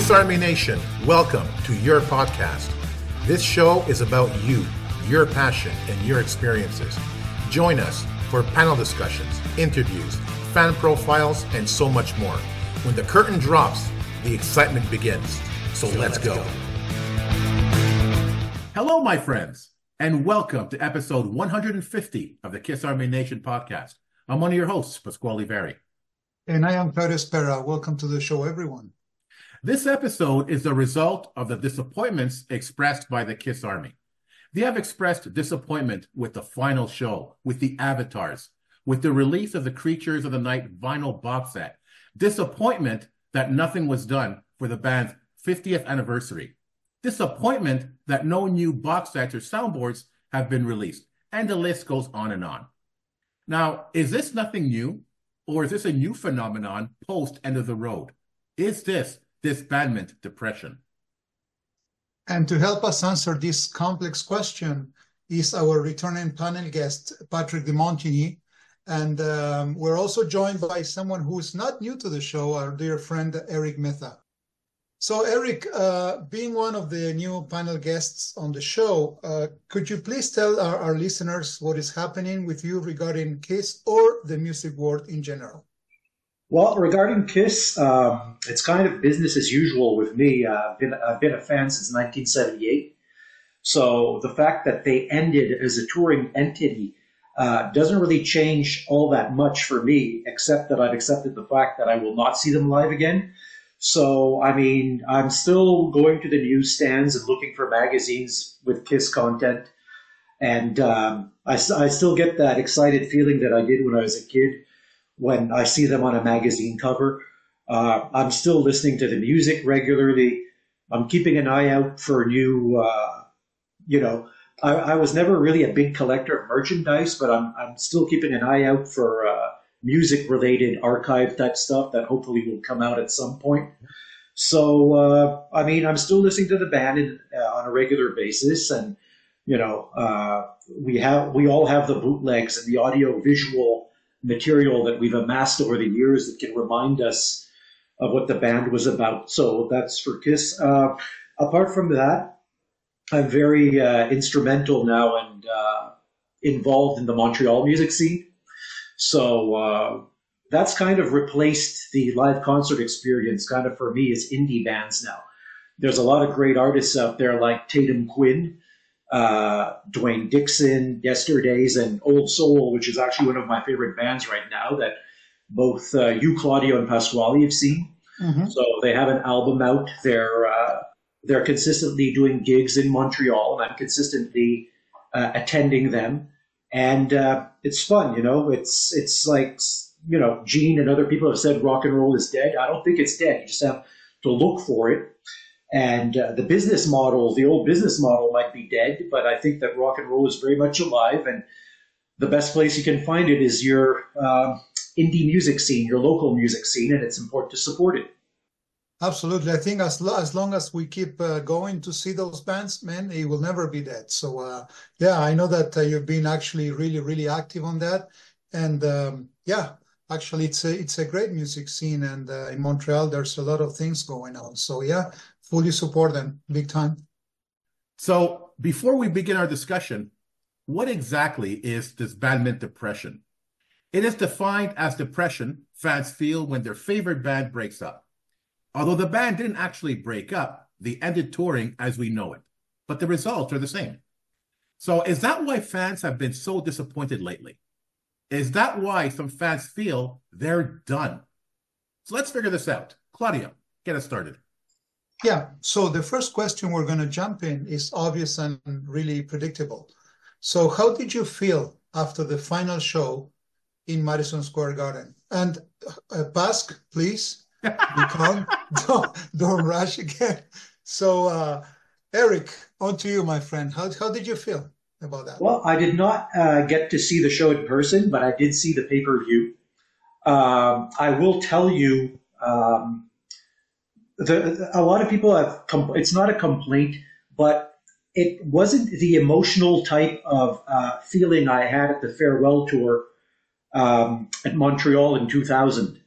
Kiss Army Nation, welcome to your podcast. This show is about you, your passion, and your experiences. Join us for panel discussions, interviews, fan profiles, and so much more. When the curtain drops, the excitement begins. So let's go. Hello, my friends, and welcome to episode 150 of the Kiss Army Nation podcast. I'm one of your hosts, Pasquale Veri. And I am Claudio Spera. Welcome to the show, everyone. This episode is the result of the disappointments expressed by the Kiss Army. They have expressed disappointment with the final show, with the avatars, with the release of the Creatures of the Night vinyl box set, disappointment that nothing was done for the band's 50th anniversary, disappointment that no new box sets or soundboards have been released, and the list goes on and on. Now, is this nothing new, or is this a new phenomenon post End of the Road? Is this disbandment depression? And to help us answer this complex question is our returning panel guest, Patrick de Montigny. And we're also joined by someone who's not new to the show, our dear friend, Eric Mehta. So Eric, being one of the new panel guests on the show, could you please tell our listeners what is happening with you regarding KISS or the music world in general? Well, regarding KISS, it's kind of business as usual with me. I've been a fan since 1978. So the fact that they ended as a touring entity doesn't really change all that much for me, except that I've accepted the fact that I will not see them live again. So, I mean, I'm still going to the newsstands and looking for magazines with KISS content. And I still get that excited feeling that I did when I was a kid when I see them on a magazine cover. I'm still listening to the music regularly. I'm keeping an eye out for new, I was never really a big collector of merchandise, but I'm still keeping an eye out for music-related archive type stuff that hopefully will come out at some point. So, I'm still listening to the band on a regular basis, and we all have the bootlegs and the audio-visual material that we've amassed over the years that can remind us of what the band was about. So that's for KISS. Apart from that, I'm very instrumental now and involved in the Montreal music scene. So that's kind of replaced the live concert experience kind of for me as indie bands now. There's a lot of great artists out there like Tatum Quinn, Dwayne Dixon, Yesterdays, and Old Soul, which is actually one of my favorite bands right now that both you, Claudio, and Pasquale have seen. Mm-hmm. So they have an album out. They're consistently doing gigs in Montreal, and I'm consistently attending them. And it's fun, It's like, Gene and other people have said rock and roll is dead. I don't think it's dead. You just have to look for it. And the business model, the old business model might be dead, but I think that rock and roll is very much alive. And the best place you can find it is your indie music scene, your local music scene, and it's important to support it. Absolutely. I think as long as we keep going to see those bands, man, it will never be dead. So, I know that you've been actually really, really active on that. And actually, it's a great music scene. And in Montreal, there's a lot of things going on. So, fully support them, big time. So before we begin our discussion, what exactly is disbandment depression? It is defined as depression fans feel when their favorite band breaks up. Although the band didn't actually break up, they ended touring as we know it, but the results are the same. So is that why fans have been so disappointed lately? Is that why some fans feel they're done? So let's figure this out. Claudio, get us started. Yeah, so the first question we're going to jump in is obvious and really predictable. So how did you feel after the final show in Madison Square Garden? And Pasq, please, don't rush again. So Eric, on to you, my friend. How did you feel about that? Well, I did not get to see the show in person, but I did see the pay-per-view. I will tell you, a lot of people have, it's not a complaint, but it wasn't the emotional type of feeling I had at the farewell tour at Montreal in 2000.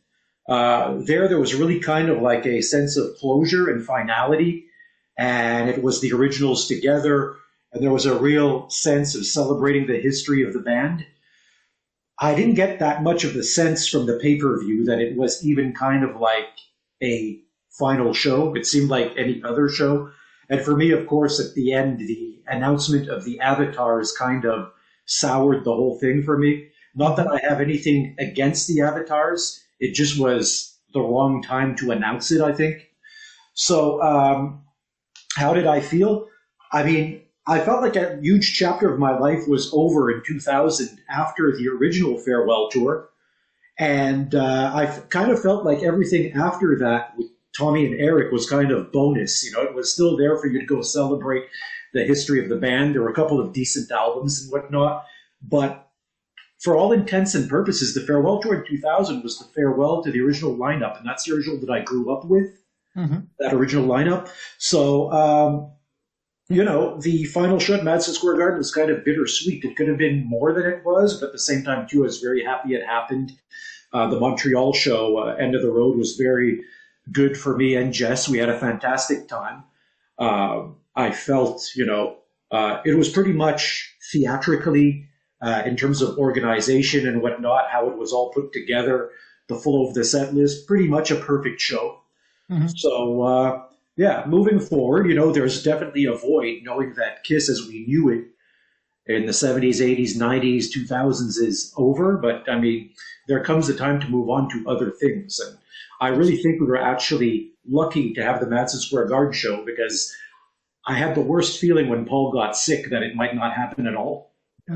There was really kind of like a sense of closure and finality, and it was the originals together, and there was a real sense of celebrating the history of the band. I didn't get that much of the sense from the pay-per-view that it was even kind of like a final show. It seemed like any other show. And for me, of course, at the end, the announcement of the avatars kind of soured the whole thing for me. Not that I have anything against the avatars. It just was the wrong time to announce it, I think. So, how did I feel? I mean, I felt like a huge chapter of my life was over in 2000 after the original farewell tour. And I kind of felt like everything after that with Tommy and Eric was kind of bonus. You know, it was still there for you to go celebrate the history of the band. There were a couple of decent albums and whatnot. But for all intents and purposes, the farewell tour in 2000 was the farewell to the original lineup. And that's the original that I grew up with, that original lineup. So, you know, the final show at Madison Square Garden was kind of bittersweet. It could have been more than it was, but at the same time, too, I was very happy it happened. The Montreal show, End of the Road, was very good for me and Jess. We had a fantastic time. I felt, you know, it was pretty much theatrically, in terms of organization and whatnot, how it was all put together, the flow of the set list, pretty much a perfect show. So, yeah, moving forward, you know, there's definitely a void knowing that KISS as we knew it in the 70s, 80s, 90s, 2000s is over. But, I mean, there comes a time to move on to other things. And I really think we were actually lucky to have the Madison Square Garden show because I had the worst feeling when Paul got sick that it might not happen at all.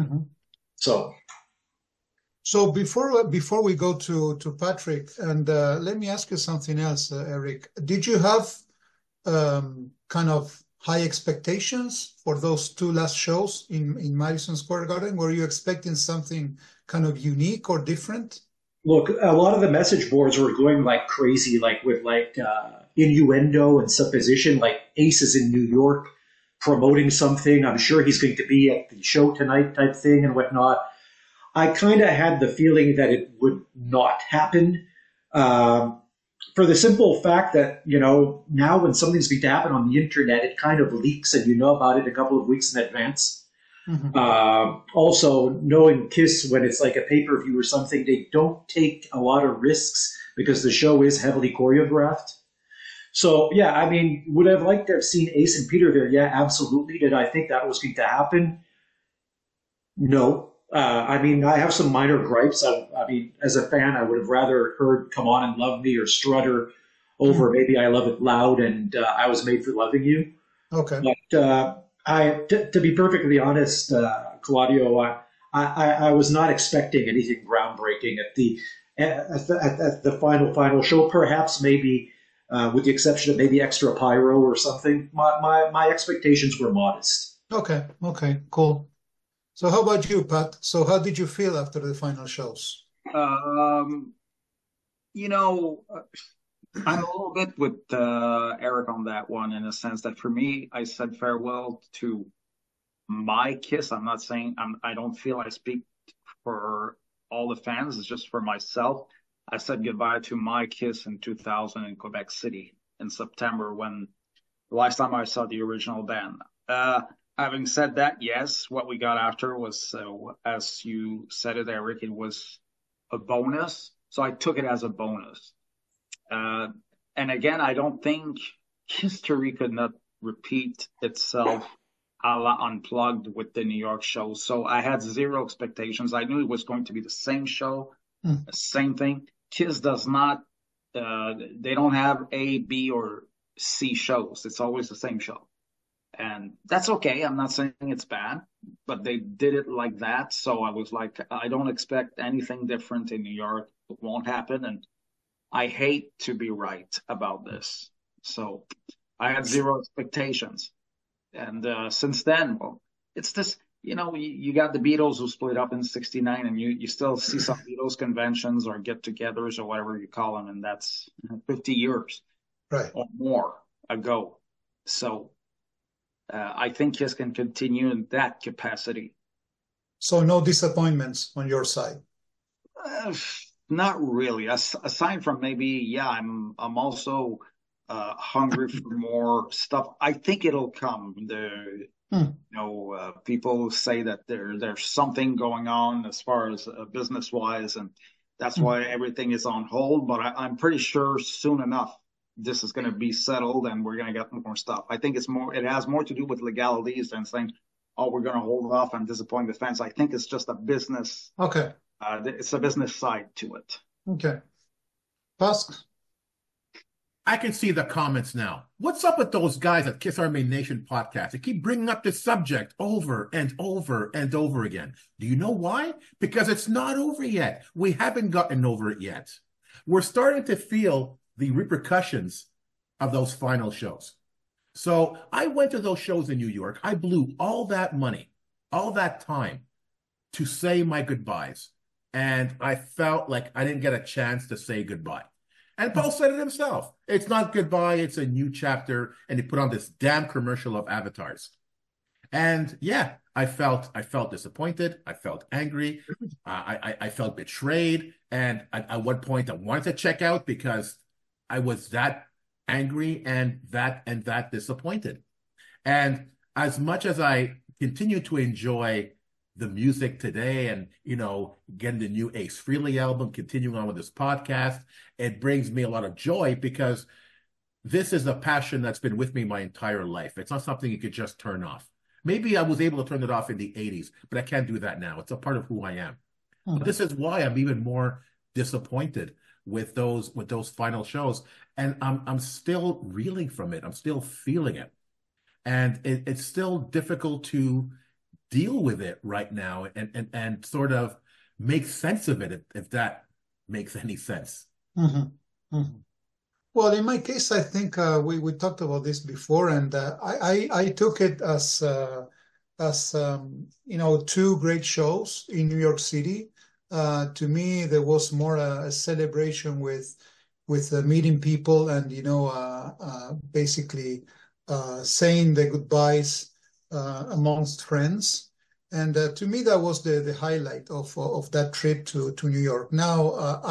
So before we go to Patrick, and let me ask you something else, Eric. Did you have kind of high expectations for those two last shows in Madison Square Garden? Were you expecting something kind of unique or different? Look, a lot of the message boards were going like crazy, like with like innuendo and supposition, like Ace is in New York promoting something. I'm sure he's going to be at the show tonight type thing and whatnot. I kind of had the feeling that it would not happen. For the simple fact that, you know, now when something's going to happen on the internet, it kind of leaks and you know about it a couple of weeks in advance. Also, knowing KISS when it's like a pay-per-view or something, they don't take a lot of risks because the show is heavily choreographed. So, yeah, I mean, would I have liked to have seen Ace and Peter there? Yeah, absolutely. Did I think that was going to happen? No. I mean, I have some minor gripes. I mean, as a fan, I would have rather heard Come On and Love Me or Strutter over Maybe I Love It Loud and I Was Made for Loving You. Okay. But to be perfectly honest, Claudio, I was not expecting anything groundbreaking at the final show. Perhaps maybe, with the exception of maybe extra pyro or something, my expectations were modest. Okay, cool. So how about you, Pat? So how did you feel after the final shows? You know, I'm a little bit with Eric on that one in a sense that for me, I said farewell to my KISS. I'm not saying I don't feel I speak for all the fans. It's just for myself. I said goodbye to my KISS in 2000 in Quebec City in September when the last time I saw the original band. Having said that, yes, what we got after was, as you said it, Eric, it was a bonus. So I took it as a bonus. And again, I don't think history could not repeat itself a la Unplugged with the New York show. So I had zero expectations. I knew it was going to be the same show, the same thing. KISS does not, they don't have A, B, or C shows. It's always the same show. And that's okay. I'm not saying it's bad, but they did it like that. So I was like, I don't expect anything different in New York. It won't happen. And I hate to be right about this. So I had zero expectations. And since then, well, it's this, you know, you got the Beatles who split up in 69 and you still see some Beatles conventions or get-togethers or whatever you call them. And that's 50 years or more ago. So I think KISS can continue in that capacity. So no disappointments on your side? Not really. Aside from maybe, yeah, I'm also hungry for more stuff. I think it'll come. Hmm. People say that there's something going on as far as business wise, and that's Hmm. why everything is on hold. But I'm pretty sure soon enough this is going to be settled, and we're going to get more stuff. I think it has more to do with legalities than saying, oh, we're going to hold off and disappoint the fans. I think it's just a business. Okay. It's a business side to it. Okay. Tusk. I can see the comments now. What's up with those guys at Kiss Army Nation podcast? They keep bringing up this subject over and over and over again. Do you know why? Because it's not over yet. We haven't gotten over it yet. We're starting to feel the repercussions of those final shows. So I went to those shows in New York. I blew all that money, all that time to say my goodbyes. And I felt like I didn't get a chance to say goodbye. And Paul said it himself. It's not goodbye, it's a new chapter. And he put on this damn commercial of avatars. And yeah, I felt disappointed. I felt angry. I felt betrayed. And at one point I wanted to check out because I was that angry and that disappointed. And as much as I continue to enjoy the music today and, getting the new Ace Frehley album, continuing on with this podcast, it brings me a lot of joy because this is a passion that's been with me my entire life. It's not something you could just turn off. Maybe I was able to turn it off in the 80s, but I can't do that now. It's a part of who I am. But this is why I'm even more disappointed with those final shows. And I'm still reeling from it. I'm still feeling it. And it's still difficult to deal with it right now and sort of make sense of it if that makes any sense. Mm-hmm. Mm-hmm. Well, in my case, I think we talked about this before, and I took it as two great shows in New York City. To me, there was more a celebration with meeting people and basically saying the goodbyes amongst friends. And to me, that was the highlight of that trip to New York. Now,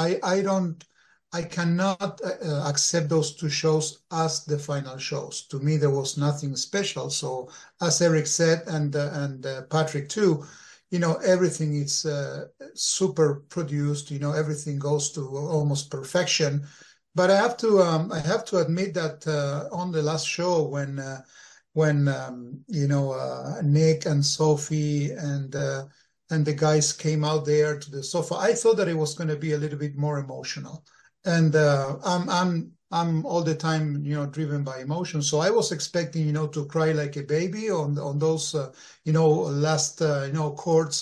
I cannot accept those two shows as the final shows. To me, there was nothing special. So, as Eric said, and Patrick too, everything is super produced. Everything goes to almost perfection. But I have to admit that on the last show when Nick and Sophie and the guys came out there to the sofa, I thought that it was going to be a little bit more emotional. And I'm all the time, driven by emotion. So I was expecting, to cry like a baby on those, last, chords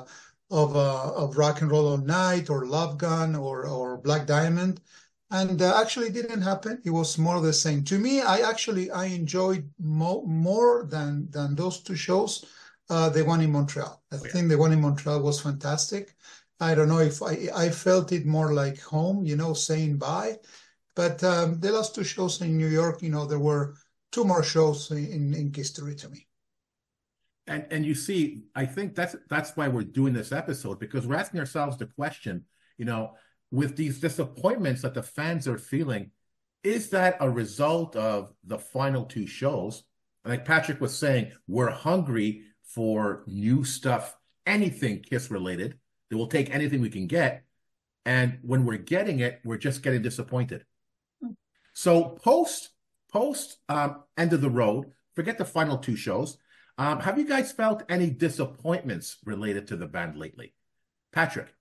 of Rock and Roll All Night or Love Gun or Black Diamond. And actually didn't happen. It was more the same. To me, I enjoyed more than those two shows, the one in Montreal. I think the one in Montreal was fantastic. I don't know if I felt it more like home, saying bye. But the last two shows in New York, there were two more shows in history to me. And you see, I think that's why we're doing this episode, because we're asking ourselves the question, with these disappointments that the fans are feeling, is that a result of the final two shows? Like Patrick was saying, we're hungry for new stuff, anything Kiss related. That we'll take anything we can get. And when we're getting it, we're just getting disappointed. So post end of the road, forget the final two shows. Have you guys felt any disappointments related to the band lately? Patrick?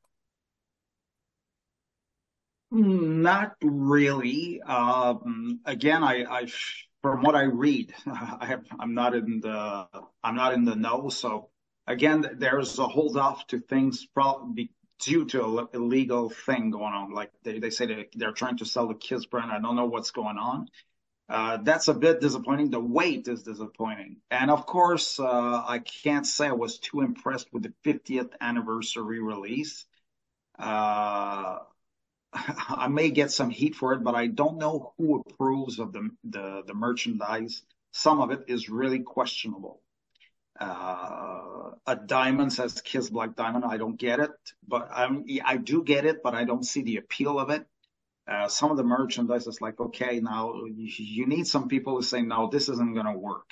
Not really. Again, from what I read, I'm not in the know. So again, there's a hold off to things probably due to a illegal thing going on. Like they say they're trying to sell the Kiss brand. I don't know what's going on. That's a bit disappointing. The wait is disappointing. And of course, I can't say I was too impressed with the 50th anniversary release. I may get some heat for it, but I don't know who approves of the merchandise. Some of it is really questionable. A diamond says Kiss Black Diamond. I don't get it, but I do get it, but I don't see the appeal of it. Some of the merchandise is like, okay, now you need some people to say, no, this isn't going to work.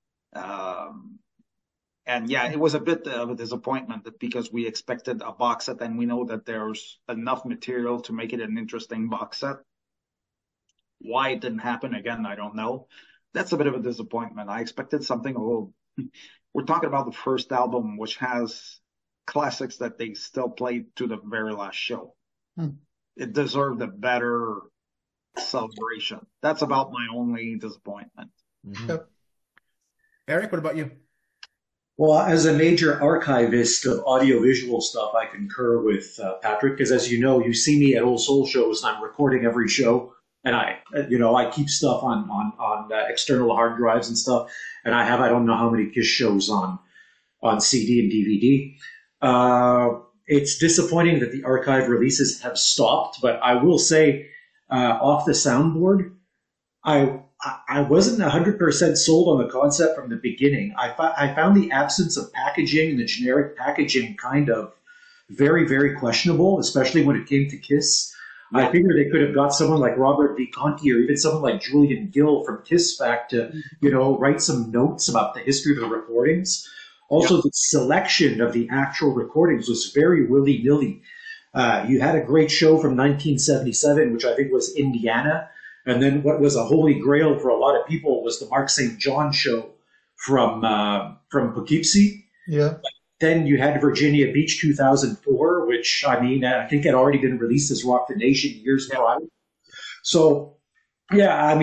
And yeah, it was a bit of a disappointment because we expected a box set, and we know that there's enough material to make it an interesting box set. Why it didn't happen again, I don't know. That's a bit of a disappointment. I expected something a little. We're talking about the first album, which has classics that they still played to the very last show. It deserved a better celebration. That's about my only disappointment. Yep. Eric, what about you? Well, as a major archivist of audiovisual stuff, I concur with Patrick, because as you know, you see me at Old Soul shows, and I'm recording every show, and I keep stuff on external hard drives and stuff, and I don't know how many Kiss shows on CD and DVD. It's disappointing that the archive releases have stopped, but I will say, off the soundboard, I wasn't 100% sold on the concept from the beginning. I found the absence of packaging and the generic packaging kind of very, very questionable, especially when it came to Kiss. I figured they could have got someone like Robert Visconti or even someone like Julian Gill from Kiss back to, write some notes about the history of the recordings. Also, the selection of the actual recordings was very willy-nilly. You had a great show from 1977, which I think was Indiana. And then what was a holy grail for a lot of people was the Mark St. John show from Poughkeepsie. Yeah. Then you had Virginia Beach 2004, which, I think had already been released as Rock the Nation years prior. So, yeah, I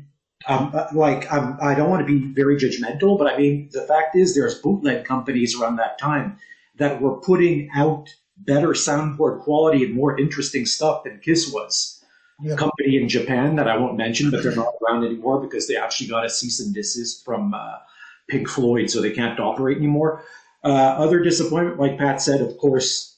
don't want to be very judgmental, but the fact is there's bootleg companies around that time that were putting out better soundboard quality and more interesting stuff than Kiss was. Yeah. Company in Japan that I won't mention, but they're not around anymore because they actually got a cease and desist from Pink Floyd, so they can't operate anymore. Other disappointment, like Pat said, of course,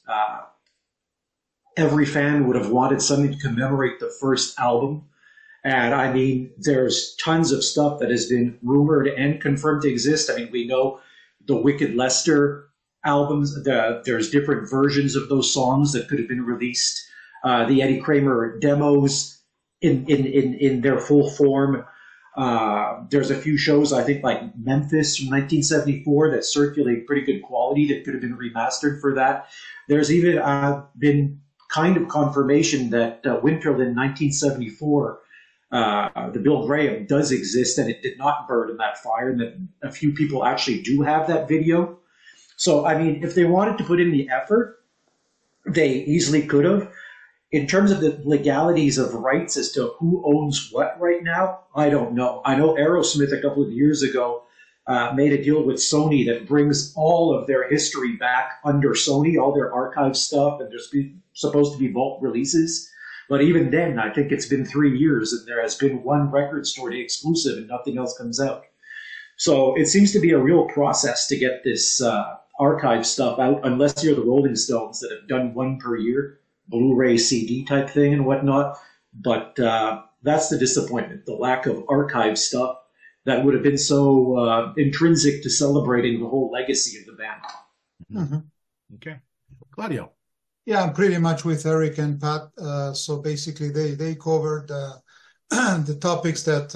every fan would have wanted something to commemorate the first album. And there's tons of stuff that has been rumored and confirmed to exist. We know the Wicked Lester albums, there's different versions of those songs that could have been released. The Eddie Kramer demos in their full form. There's a few shows, I think, like Memphis from 1974 that circulate pretty good quality that could have been remastered for that. There's even been kind of confirmation that Winterland 1974, the Bill Graham, does exist and it did not burn in that fire, and that a few people actually do have that video. So, if they wanted to put in the effort, they easily could have. In terms of the legalities of rights as to who owns what right now, I don't know. I know Aerosmith a couple of years ago made a deal with Sony that brings all of their history back under Sony, all their archive stuff, and there's supposed to be vault releases. But even then, I think it's been 3 years and there has been one record store day exclusive and nothing else comes out. So it seems to be a real process to get this archive stuff out, unless you're the Rolling Stones that have done one per year. Blu-ray CD type thing and whatnot, but that's the disappointment, the lack of archive stuff that would have been so intrinsic to celebrating the whole legacy of the band. Mm-hmm. Okay. Claudio. Yeah, I'm pretty much with Eric and Pat. So basically they covered the topics that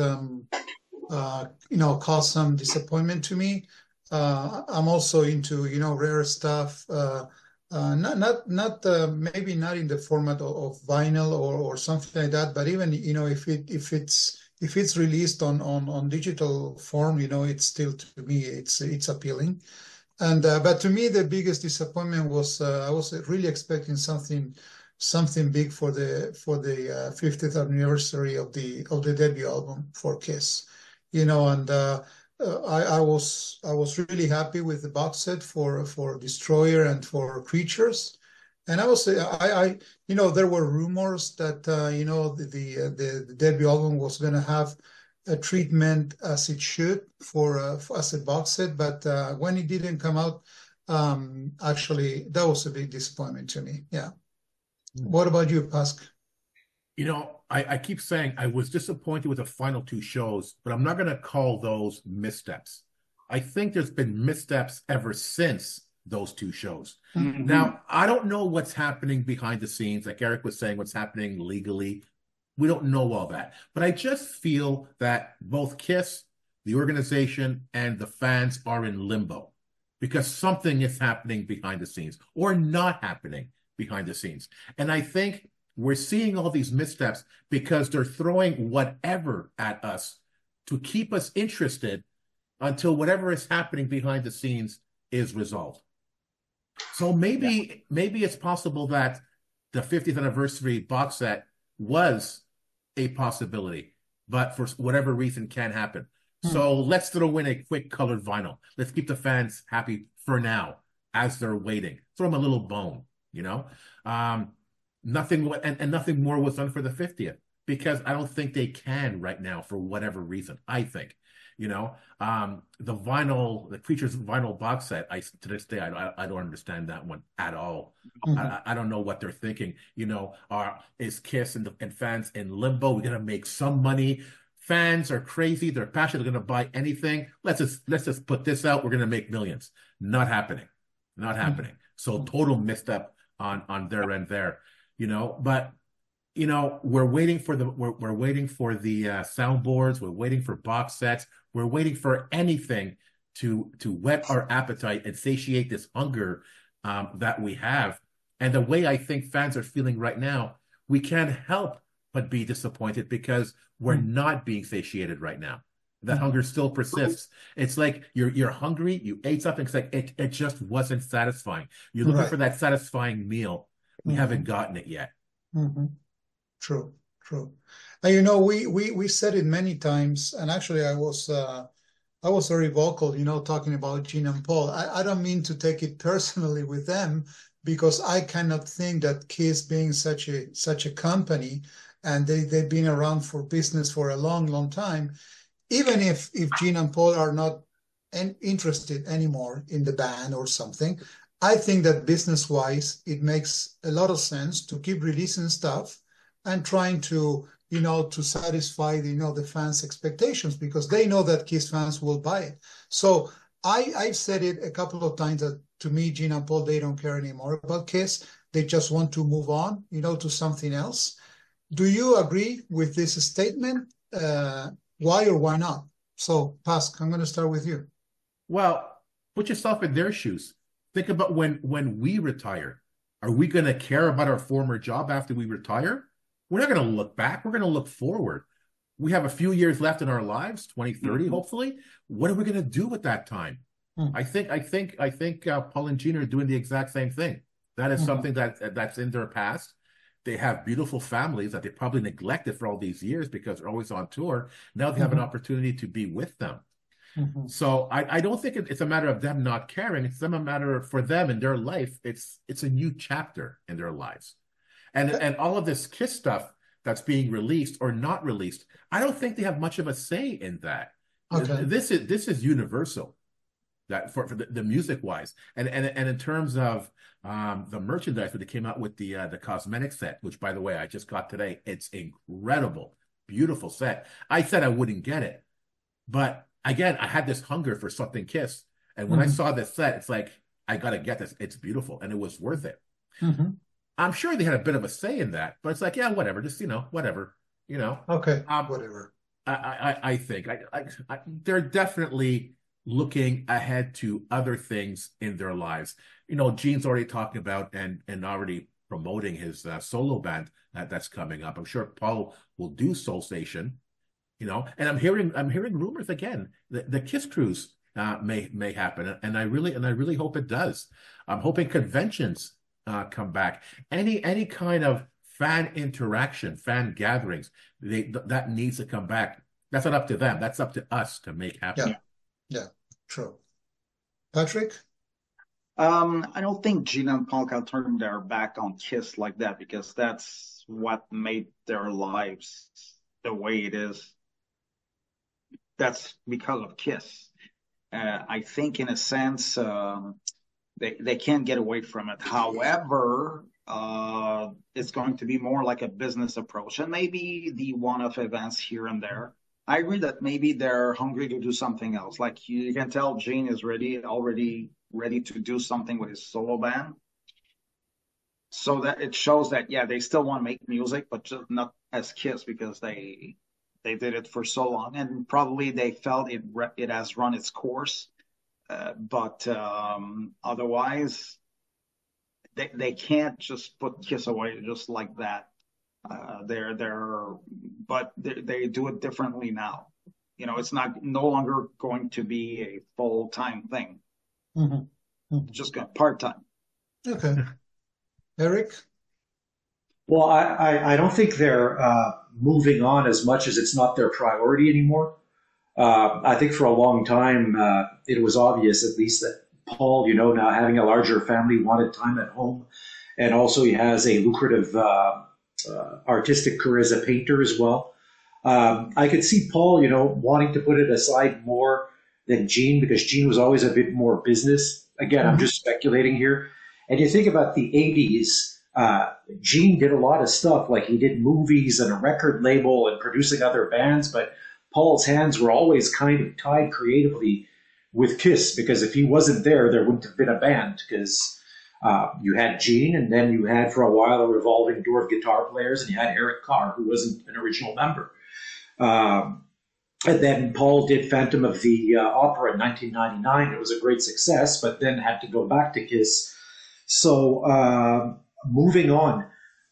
caused some disappointment to me. I'm also into rare stuff. Maybe not in the format of vinyl or something like that, but even if it's released on digital form, it's still, to me, it's appealing. And but to me the biggest disappointment was I was really expecting something big for the 50th anniversary of the debut album for Kiss, and I was really happy with the box set for Destroyer and for Creatures, and there were rumors that the debut album was going to have a treatment as it should as a box set, but when it didn't come out, actually that was a big disappointment to me. Yeah. What about you, Pasc? I keep saying I was disappointed with the final two shows, but I'm not going to call those missteps. I think there's been missteps ever since those two shows. Mhm. Now, I don't know what's happening behind the scenes, like Eric was saying, what's happening legally. We don't know all that. But I just feel that both KISS, the organization, and the fans are in limbo because something is happening behind the scenes or not happening behind the scenes. And I think we're seeing all these missteps because they're throwing whatever at us to keep us interested until whatever is happening behind the scenes is resolved. So maybe it's possible that the 50th anniversary box set was a possibility, but for whatever reason can't happen. So let's throw in a quick colored vinyl. Let's keep the fans happy for now as they're waiting. Throw them a little bone, you know? Nothing and nothing more was done for the 50th because I don't think they can right now for whatever reason. I think, you know, the vinyl, the Creatures vinyl box set. To this day, I don't understand that one at all. I don't know what they're thinking. You know, is KISS and fans in limbo? We're gonna make some money. Fans are crazy. They're passionate. They're gonna buy anything. Let's just put this out. We're gonna make millions. Not happening. Not happening. So total misstep on their end there. You know, but you know, we're waiting for the soundboards. We're waiting for box sets. We're waiting for anything to whet our appetite and satiate this hunger that we have. And the way I think fans are feeling right now, we can't help but be disappointed because we're not being satiated right now. That hunger still persists. It's like you're hungry, you ate something, it's like it just wasn't satisfying. You're looking for that satisfying meal. We haven't gotten it yet. True. And you know, we said it many times, and actually I was very vocal, you know, talking about Gene and Paul. I don't mean to take it personally with them because I cannot think that KISS being such a company, and they've been around for business for a long time, even if Gene and Paul are not interested anymore in the band or something, I think that business-wise, it makes a lot of sense to keep releasing stuff and trying to, you know, to satisfy, you know, the fans' expectations because they know that KISS fans will buy it. So I've said it a couple of times that to me, Gene and Paul, they don't care anymore about KISS. They just want to move on, you know, to something else. Do you agree with this statement? Why or why not? So, Pasc, I'm going to start with you. Well, put yourself in their shoes. Think about when we retire. Are we going to care about our former job after we retire? We're not going to look back. We're going to look forward. We have a few years left in our lives, 2030, hopefully. What are we going to do with that time? I think Paul and Gene are doing the exact same thing. That is something that's in their past. They have beautiful families that they probably neglected for all these years because they're always on tour. Now they have an opportunity to be with them. So I don't think it's a matter of them not caring. It's a matter for them in their life. It's a new chapter in their lives. And all of this KISS stuff that's being released or not released, I don't think they have much of a say in that. Okay. This is universal. That for the music wise, and in terms of the merchandise that they came out with the cosmetic set, which by the way I just got today, it's incredible, beautiful set. I said I wouldn't get it, but again I had this hunger for something KISS, and when I saw this set, it's like I gotta get this. It's beautiful, and it was worth it. I'm sure they had a bit of a say in that, but it's like whatever, just whatever, Okay, whatever. I think they're definitely looking ahead to other things in their lives. Gene's already talking about and already promoting his solo band that's coming up. I'm sure Paul will do Soul Station, and I'm hearing rumors again that the KISS cruise may happen, and I really hope it does. I'm hoping conventions come back. Any kind of fan interaction, fan gatherings, that needs to come back. That's not up to them. That's up to us to make happen. Yeah, true. Patrick? I don't think Gene and Paul can turn their back on KISS like that because that's what made their lives the way it is. That's because of KISS. I think in a sense they can't get away from it. However, it's going to be more like a business approach and maybe the one-off events here and there. I agree that maybe they're hungry to do something else. Like you can tell Gene is already ready to do something with his solo band. So that it shows that, yeah, they still want to make music, but just not as Kiss, because they did it for so long, and probably they felt it has run its course. But otherwise, they can't just put Kiss away just like that. But they do it differently now. You know, it's no longer going to be a full-time thing. Mm-hmm. Mm-hmm. Just part-time. Okay. Eric? Well, I don't think they're moving on as much as it's not their priority anymore. I think for a long time, it was obvious, at least, that Paul, now having a larger family, wanted time at home. And also he has a lucrative artistic career as a painter as well. I could see Paul, wanting to put it aside more than Gene, because Gene was always a bit more business. Again, I'm just speculating here. And you think about the 80s, Gene did a lot of stuff, like he did movies and a record label and producing other bands, but Paul's hands were always kind of tied creatively with Kiss, because if he wasn't there, there wouldn't have been a band, because you had Gene, and then you had for a while a revolving door of guitar players, and you had Eric Carr, who wasn't an original member. And then Paul did Phantom of the Opera in 1999. It was a great success, but then had to go back to Kiss. So moving on,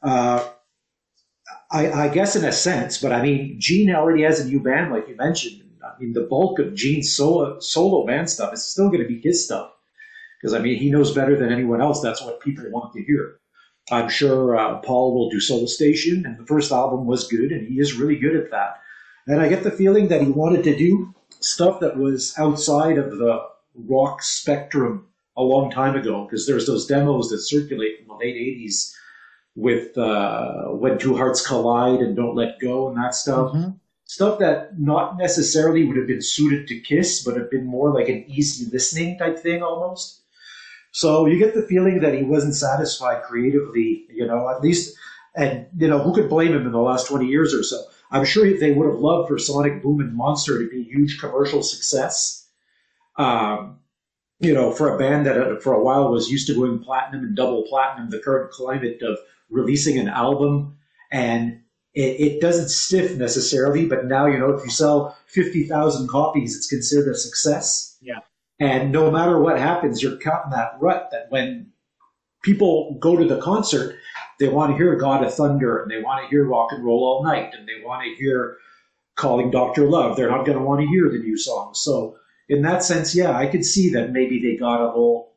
I guess in a sense, but I mean, Gene already has a new band, like you mentioned. I mean, the bulk of Gene's solo band stuff is still going to be his stuff, because I mean, he knows better than anyone else. That's what people want to hear. I'm sure Paul will do Soul Station, and the first album was good, and he is really good at that. And I get the feeling that he wanted to do stuff that was outside of the rock spectrum a long time ago, because there's those demos that circulate in the late 80s with When Two Hearts Collide and Don't Let Go and that stuff. Mm-hmm. Stuff that not necessarily would have been suited to Kiss, but have been more like an easy listening type thing almost. So you get the feeling that he wasn't satisfied creatively, at least, and, who could blame him in the last 20 years or so? I'm sure they would have loved for Sonic Boom and Monster to be a huge commercial success. For a band that for a while was used to going platinum and double platinum, the current climate of releasing an album, and it doesn't stiff necessarily, but now, if you sell 50,000 copies, it's considered a success. Yeah. And no matter what happens, you're caught in that rut that when people go to the concert, they want to hear God of Thunder, and they want to hear Rock and Roll All Night, and they want to hear Calling Dr. Love. They're not going to want to hear the new song. So in that sense, yeah, I could see that maybe they got a little,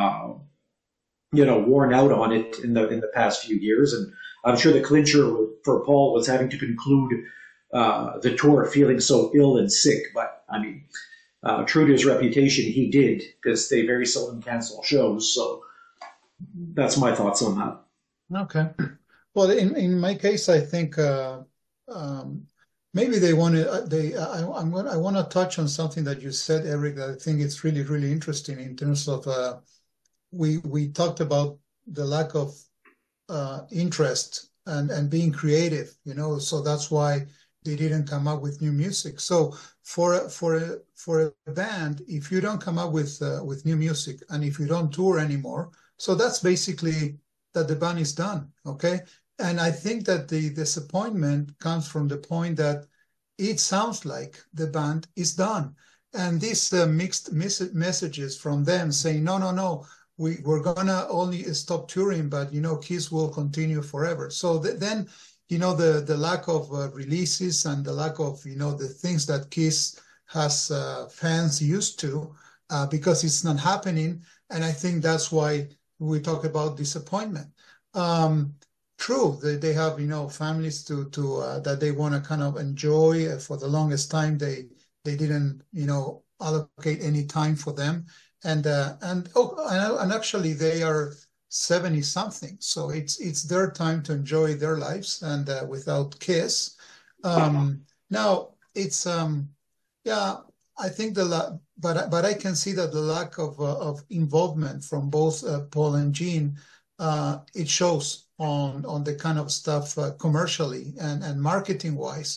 worn out on it in the past few years. And I'm sure the clincher for Paul was having to conclude the tour feeling so ill and sick. But I mean, true to his reputation, he did, because they very seldom cancel shows. So that's my thoughts on that. Okay. Well, in my case, I think maybe they want to. I want to touch on something that you said, Eric, that I think it's really, really interesting in terms of we talked about the lack of interest and being creative, so that's why they didn't come up with new music. So for a band, if you don't come up with new music, and if you don't tour anymore, so that's basically that the band is done. Okay. And I think that the disappointment comes from the point that it sounds like the band is done. And these mixed messages from them saying, no, we're going to only stop touring, but, Kiss will continue forever. So then, the lack of releases and the lack of, the things that Kiss has fans used to, because it's not happening. And I think that's why we talk about disappointment. True, they have, families to that they want to kind of enjoy. For the longest time, they didn't, allocate any time for them. And actually they are 70 something. So it's their time to enjoy their lives, and without Kiss. Now it's, I think but I can see that the lack of involvement from both Paul and Gene, it shows on the kind of stuff commercially and marketing wise.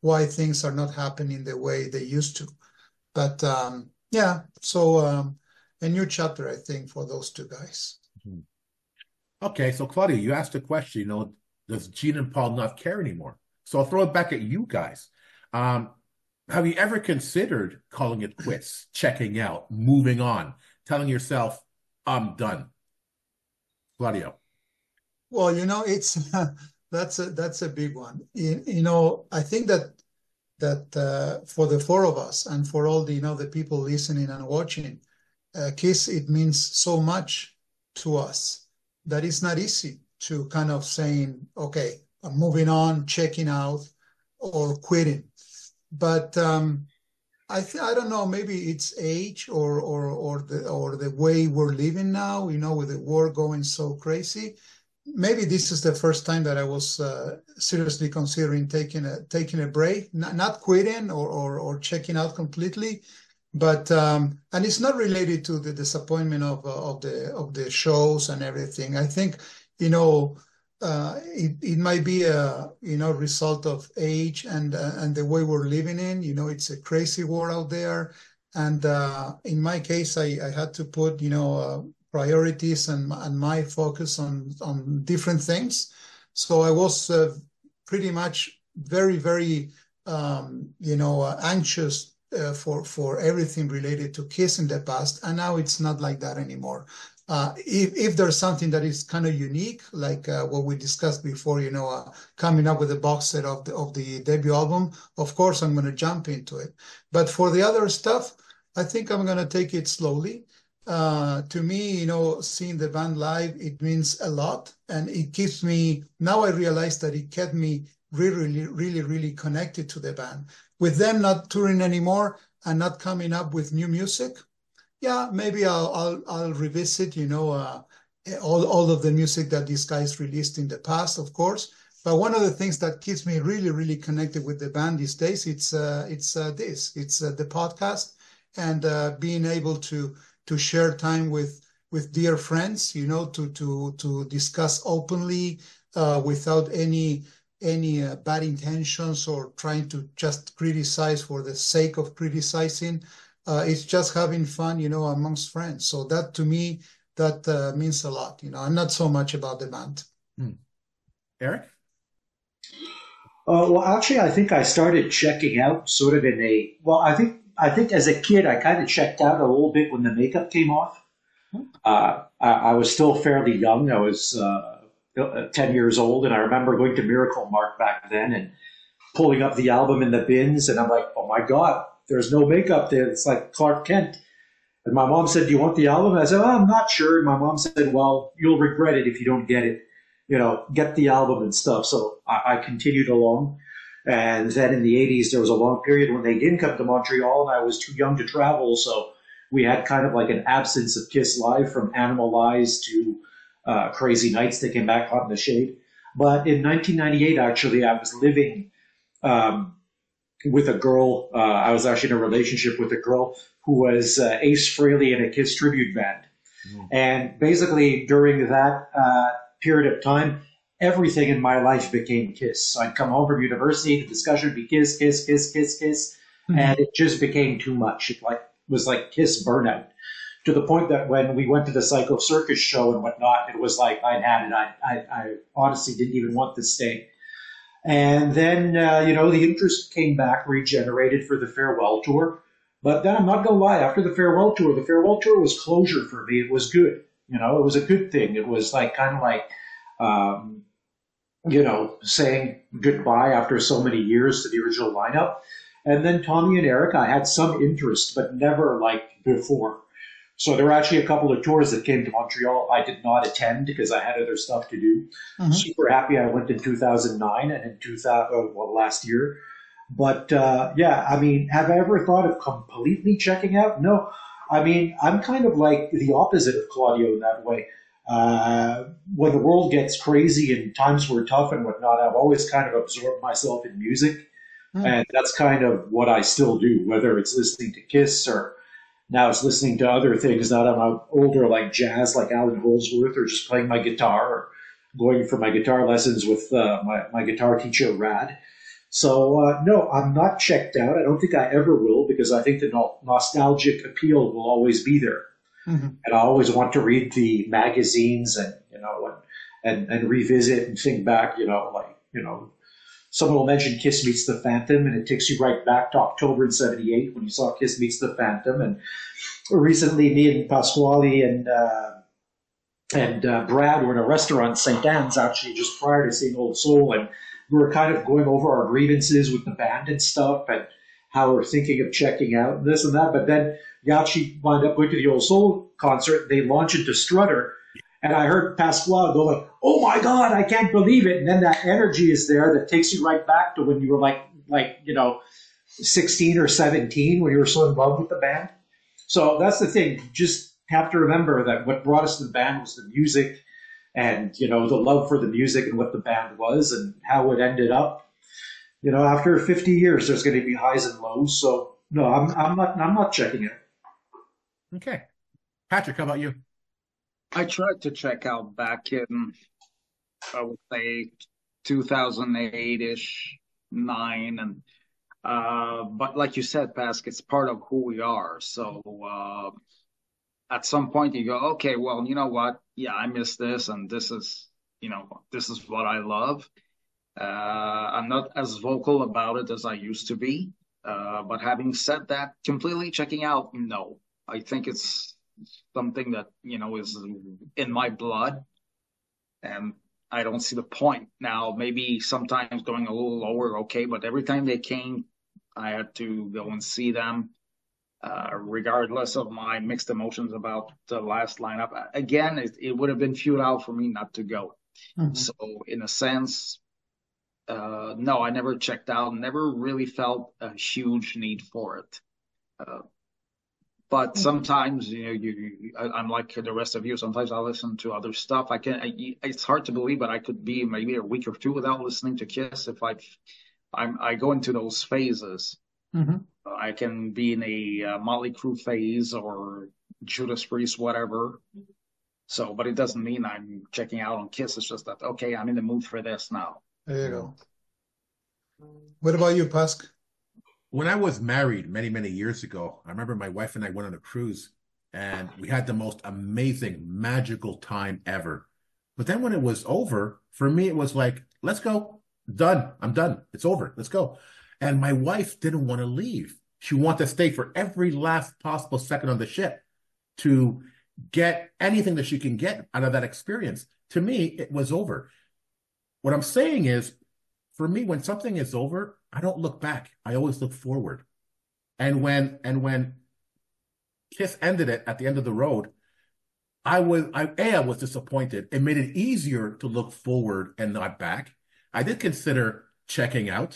why things are not happening the way they used to. But yeah, so a new chapter, I think, for those two guys. Okay, so Claudia, you asked a question, does Gene and Paul not care anymore? So I'll throw it back at you guys. Have you ever considered calling it quits, checking out, moving on, telling yourself, I'm done? Claudio. Well, it's that's a big one. I think that for the four of us and for all the people listening and watching, KISS, it means so much to us that it's not easy to kind of saying, okay, I'm moving on, checking out, or quitting. But I don't know, maybe it's age or the way we're living now, with the war going so crazy. Maybe this is the first time that I was seriously considering taking a break, not quitting or checking out completely, but and it's not related to the disappointment of the shows and everything. I think it might be a result of age and the way we're living in. It's a crazy war out there, and in my case, I had to put priorities and my focus on different things. So I was pretty much very, very anxious for everything related to KISS in the past, and now it's not like that anymore. If there's something that is kind of unique, like what we discussed before, coming up with a box set of the debut album, of course I'm going to jump into it. But for the other stuff, I think I'm going to take it slowly. To me, seeing the band live, it means a lot, and it keeps me. Now I realize that it kept me really, really, really connected to the band. With them not touring anymore and not coming up with new music, yeah, maybe I'll revisit, all of the music that these guys released in the past, of course. But one of the things that keeps me really, really connected with the band these days, it's the podcast and being able to share time with dear friends, to discuss openly without any bad intentions or trying to just criticize for the sake of criticizing. It's just having fun, amongst friends. So that to me, that means a lot. I'm not so much about the band. Eric? Well, actually, I think I started checking out sort of I think as a kid, I kind of checked out a little bit when the makeup came off. I was still fairly young. I was 10 years old, and I remember going to Miracle Mark back then and pulling up the album in the bins, and I'm like, oh my God, there's no makeup there. It's like Clark Kent. And my mom said, do you want the album? I said, oh, I'm not sure. And my mom said, well, you'll regret it if you don't get it. Get the album and stuff. So I continued along. And then in the 80s, there was a long period when they didn't come to Montreal, and I was too young to travel. So we had kind of like an absence of KISS live, from Animalize to Crazy Nights. They came back Hot in the Shade. But in 1998, actually, I was living with a girl. I was actually in a relationship with a girl who was Ace Frehley in a KISS tribute band. And basically, during that period of time, everything in my life became KISS. So I'd come home from university, the discussion would be KISS, KISS, KISS, KISS, KISS. And it just became too much. It was like KISS burnout, to the point that when we went to the Psycho Circus show and whatnot, it was like I'd had it. I honestly didn't even want to stay. And then, the interest came back, regenerated for the farewell tour. But then I'm not going to lie, after the farewell tour was closure for me. It was good. It was a good thing. It was like kind of like, saying goodbye after so many years to the original lineup. And then Tommy and Eric, I had some interest, but never like before. So there were actually a couple of tours that came to Montreal I did not attend because I had other stuff to do. Super happy I went in 2009 and in last year. But have I ever thought of completely checking out? No. I'm kind of like the opposite of Claudio in that way. When the world gets crazy and times were tough and whatnot, I've always kind of absorbed myself in music. And that's kind of what I still do, whether it's listening to KISS or now it's listening to other things now that I'm older, like jazz, like Alan Holdsworth, or just playing my guitar or going for my guitar lessons with my guitar teacher, Rad. So, no, I'm not checked out. I don't think I ever will because I think the nostalgic appeal will always be there. Mm-hmm. And I always want to read the magazines and, and revisit and think back, someone will mention Kiss Meets the Phantom, and it takes you right back to October in '78 when you saw Kiss Meets the Phantom. And recently, me and Pasquale and Brad were in a restaurant in St. Anne's actually just prior to seeing Old Soul, and we were kind of going over our grievances with the band and stuff, and how we're thinking of checking out and this and that. But then you actually wind up going to the Old Soul concert. They launch into Strutter, and I heard Pasquale go like, "Oh my God, I can't believe it!" And then that energy is there that takes you right back to when you were like 16 or 17 when you were so in love with the band. So that's the thing. Just have to remember that what brought us to the band was the music, and the love for the music and what the band was and how it ended up. After 50 years, there's going to be highs and lows. So no, I'm not checking it. Okay, Patrick, how about you? I tried to check out back in, I would say, 2008-ish, 9, and but like you said, Pask, it's part of who we are. So at some point you go, okay, well, you know what? Yeah, I miss this, and this is what I love. I'm not as vocal about it as I used to be. But having said that, completely checking out, no. I think it's something that, is in my blood, and I don't see the point. Now, maybe sometimes going a little lower, okay, but every time they came, I had to go and see them, regardless of my mixed emotions about the last lineup. Again, it would have been futile for me not to go. Mm-hmm. So, in a sense, no, I never checked out, never really felt a huge need for it. But sometimes, I'm like the rest of you. Sometimes I listen to other stuff. It's hard to believe, but I could be maybe a week or two without listening to Kiss if I go into those phases. Mm-hmm. I can be in a Motley Crue phase or Judas Priest, whatever. So, but it doesn't mean I'm checking out on Kiss. It's just that, okay, I'm in the mood for this now. There you go. What about you, Pask? When I was married many, many years ago, I remember my wife and I went on a cruise, and we had the most amazing, magical time ever. But then when it was over, for me, it was like, let's go. Done. I'm done. It's over. Let's go. And my wife didn't want to leave. She wanted to stay for every last possible second on the ship to get anything that she can get out of that experience. To me, it was over. What I'm saying is, for me, when something is over, I don't look back. I always look forward. And when Kiss ended it at the end of the road, I was disappointed. It made it easier to look forward and not back. I did consider checking out.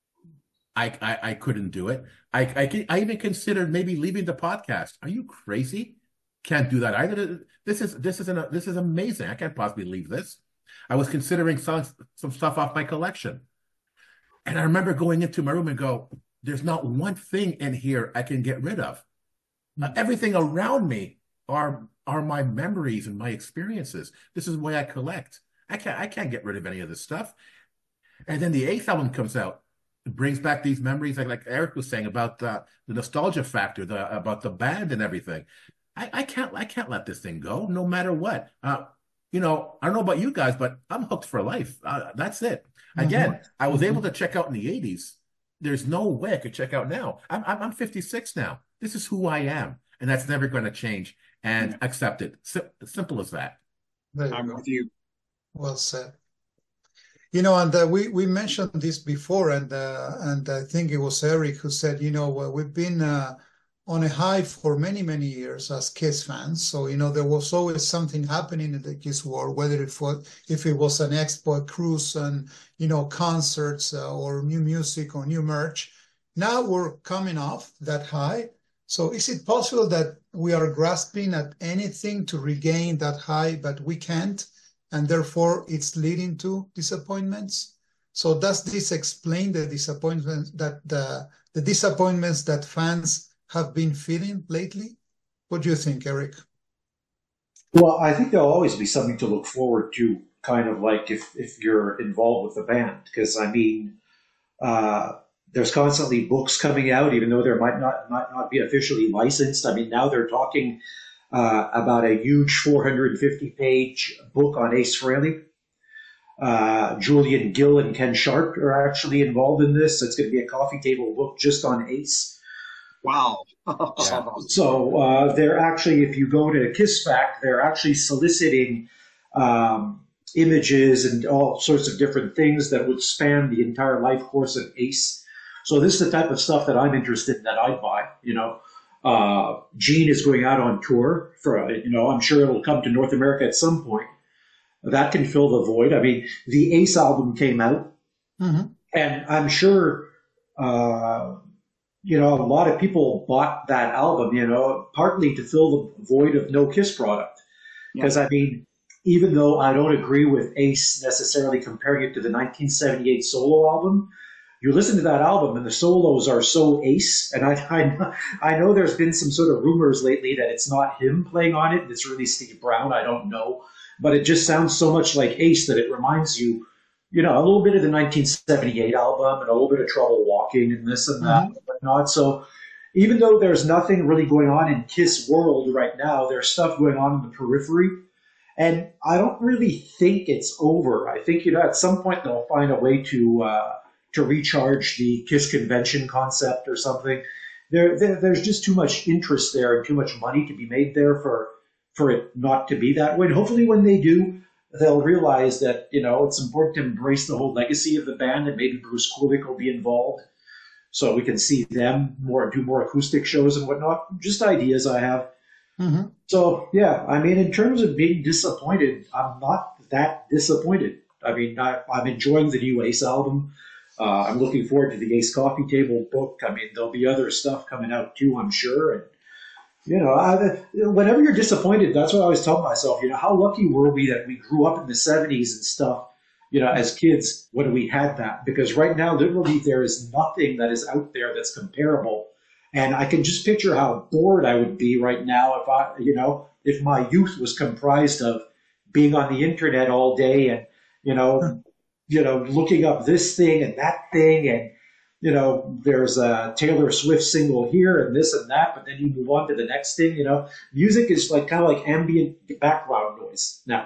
I couldn't do it. I even considered maybe leaving the podcast. Are you crazy? Can't do that either. This is amazing. I can't possibly leave this. I was considering selling some stuff off my collection. And I remember going into my room and go, there's not one thing in here I can get rid of. Everything around me are my memories and my experiences. This is why I collect. I can't get rid of any of this stuff. And then the 8th album comes out. It brings back these memories, like Eric was saying about the nostalgia factor, about the band and everything. I can't let this thing go, no matter what. I don't know about you guys, but I'm hooked for life. That's it. Again, I was able to check out in the 80s. There's no way I could check out now. I'm 56 now. This is who I am, and that's never going to change. And accept it. Simple as that. I'm with you. Well said. And we mentioned this before, and I think it was Eric who said, we've been on a high for many, many years as Kiss fans. So, there was always something happening in the Kiss world, whether if it was an expo, cruise, and, concerts or new music or new merch. Now we're coming off that high. So is it possible that we are grasping at anything to regain that high, but we can't, and therefore it's leading to disappointments? So does this explain the disappointments that the disappointments that fans have been feeling lately? What do you think, Eric? Well, I think there'll always be something to look forward to, kind of like if you're involved with the band. Because, There's constantly books coming out, even though there might not be officially licensed. I mean, now they're talking about a huge 450-page book on Ace Frehley. Julian Gill and Ken Sharp are actually involved in this. It's going to be a coffee table book just on Ace. Wow. Yeah. So they're actually, if you go to KissFact, they're actually soliciting images and all sorts of different things that would span the entire life course of Ace. So this is the type of stuff that I'm interested in, that I'd buy. Gene is going out on tour for, I'm sure it'll come to North America at some point. That can fill the void. I mean, the Ace album came out, and I'm sure, a lot of people bought that album, partly to fill the void of no Kiss product. Because, I mean, even though I don't agree with Ace necessarily comparing it to the 1978 solo album, you listen to that album and the solos are so Ace. And I know there's been some sort of rumors lately that it's not him playing on it, it's really Steve Brown. I don't know. But it just sounds so much like Ace that it reminds you, a little bit of the 1978 album and a little bit of Trouble Walking and this and that and whatnot. So even though there's nothing really going on in Kiss world right now, there's stuff going on in the periphery. And I don't really think it's over. I think, at some point they'll find a way to recharge the Kiss convention concept or something. There's just too much interest there and too much money to be made there for it not to be that way. And hopefully when they do, they'll realize that, it's important to embrace the whole legacy of the band, and maybe Bruce Kulick will be involved so we can see them do more acoustic shows and whatnot. Just ideas I have. So, yeah, I mean, in terms of being disappointed, I'm not that disappointed. I mean, I'm enjoying the new Ace album. I'm looking forward to the Ace Coffee Table book. I mean, there'll be other stuff coming out too, I'm sure. And, whenever you're disappointed, that's what I always tell myself, how lucky were we that we grew up in the 70s and stuff, as kids when we had that. Because right now, literally, there is nothing that is out there that's comparable. And I can just picture how bored I would be right now if my youth was comprised of being on the internet all day and, looking up this thing and that thing, and, there's a Taylor Swift single here and this and that, but then you move on to the next thing. Music is kind of like ambient background noise now.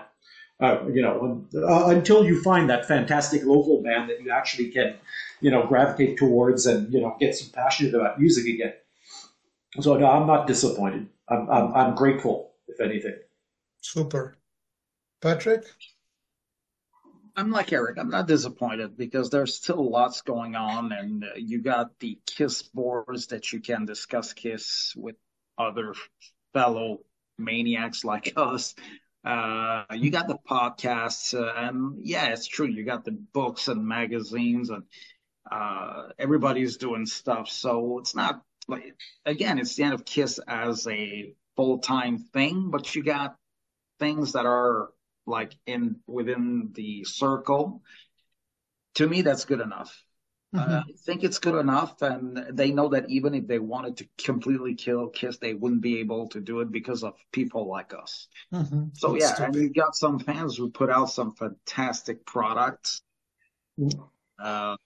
Until you find that fantastic local band that you actually can, gravitate towards and, get some passionate about music again. So no, I'm not disappointed. I'm grateful, if anything. Super. Patrick? I'm like Eric. I'm not disappointed because there's still lots going on, and you got the Kiss boards that you can discuss Kiss with other fellow maniacs like us. You got the podcasts, and yeah, it's true. You got the books and magazines, and everybody's doing stuff. So it's not like, again, it's the end of Kiss as a full-time thing, but you got things that are like within the circle. To me, that's good enough. I think it's good enough, and they know that even if they wanted to completely kill Kiss, they wouldn't be able to do it because of people like us. So yeah, and you got some fans who put out some fantastic products. The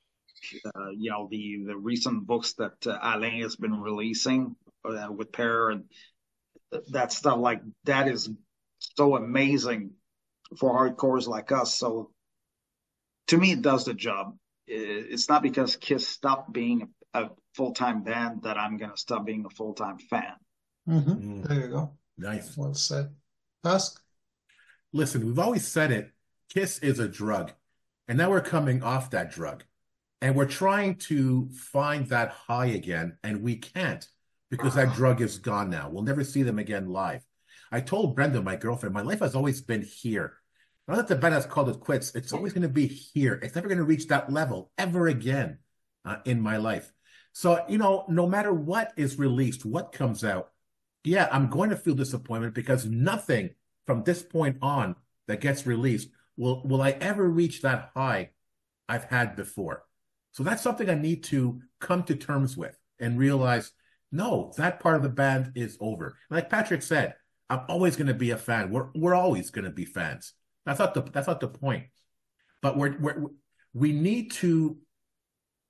recent books that Alain has been releasing with Pear and that stuff, like that is so amazing for hardcores like us. So to me, it does the job. It's not because Kiss stopped being a full-time band that I'm going to stop being a full-time fan. There you go. Nice. Well said. Tusk? Listen, we've always said it. Kiss is a drug. And now we're coming off that drug. And we're trying to find that high again. And we can't because that drug is gone now. We'll never see them again live. I told Brenda, my girlfriend, my life has always been here. Now that the band has called it quits, it's always going to be here. It's never going to reach that level ever again in my life. So, no matter what is released, what comes out, yeah, I'm going to feel disappointment because nothing from this point on that gets released will I ever reach that high I've had before. So that's something I need to come to terms with and realize, no, that part of the band is over. Like Patrick said, I'm always going to be a fan. We're always going to be fans. That's not the point. But we need to